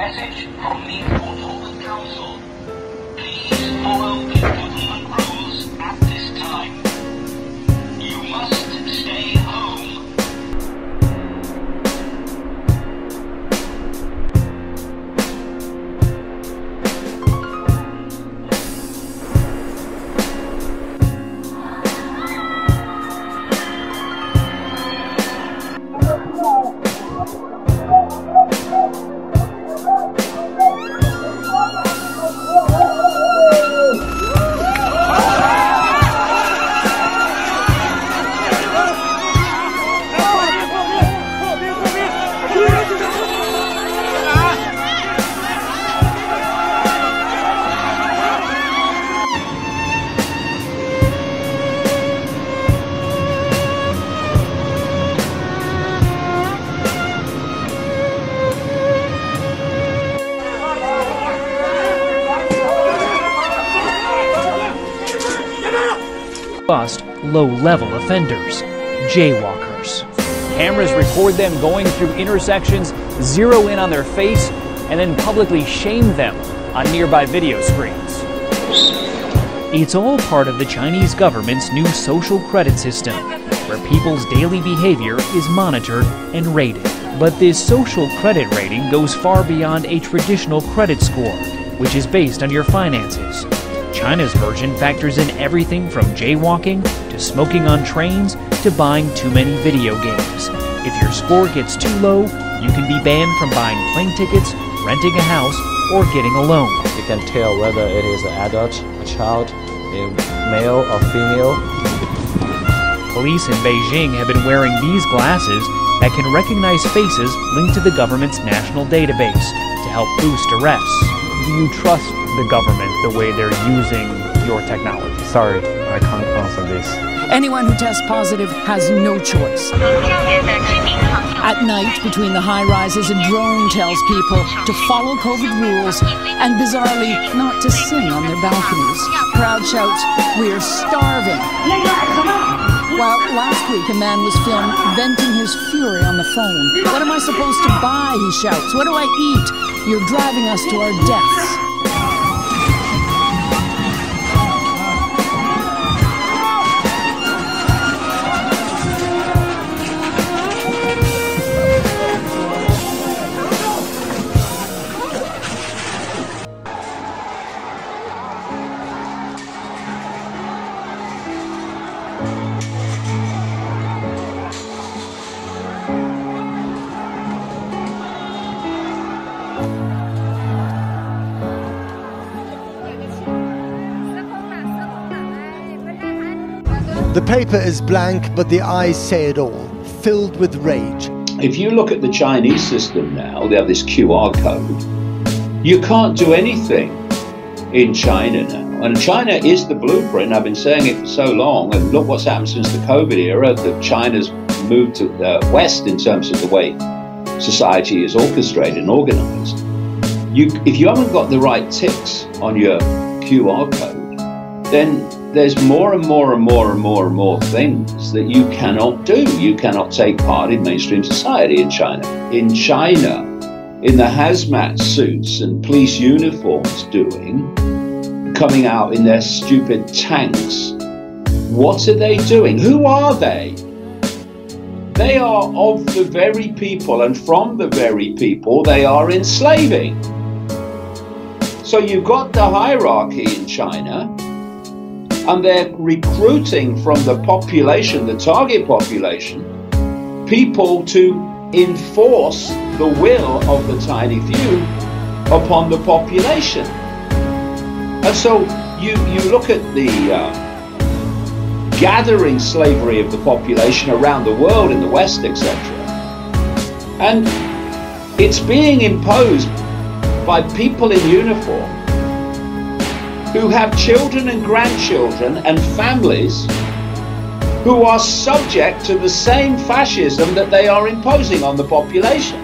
Message from the Portfolio Council. Please follow the government rules at this time. You must stay home. Bust low-level offenders, jaywalkers. Cameras record them going through intersections, zero in on their face, and then publicly shame them on nearby video screens. It's all part of the Chinese government's new social credit system, where people's daily behavior is monitored and rated. But this social credit rating goes far beyond a traditional credit score, which is based on your finances. China's version factors in everything from jaywalking to smoking on trains to buying too many video games. If your score gets too low, you can be banned from buying plane tickets, renting a house, or getting a loan. You can tell whether it is an adult, a child, a male or female. Police in Beijing have been wearing these glasses that can recognize faces linked to the government's national database to help boost arrests. Do you trust the government the way they're using your technology? Sorry, I can't answer this. Anyone who tests positive has no choice. At night, between the high-rises, a drone tells people to follow COVID rules and, bizarrely, not to sing on their balconies. Crowd shouts, "We're starving." While last week a man was filmed venting his fury on the phone. "What am I supposed to buy?" he shouts. "What do I eat? You're driving us to our deaths." The paper is blank, but the eyes say it all, filled with rage. If you look at the Chinese system now, they have this QR code. You can't do anything in China now. And China is the blueprint. I've been saying it for so long. And look what's happened since the COVID era. China's moved to the West in terms of the way society is orchestrated and organized. If you haven't got the right ticks on your QR code, then there's more and more and more and more and more things that you cannot do. You cannot take part in mainstream society in China. In China, in the hazmat suits and police uniforms coming out in their stupid tanks, what are they doing? Who are they? They are of the very people, and from the very people they are enslaving. So you've got the hierarchy in China, and they're recruiting from the population, the target population, people to enforce the will of the tiny few upon the population. And so you look at the gathering slavery of the population around the world, in the West, etc. And it's being imposed by people in uniform who have children and grandchildren and families who are subject to the same fascism that they are imposing on the population.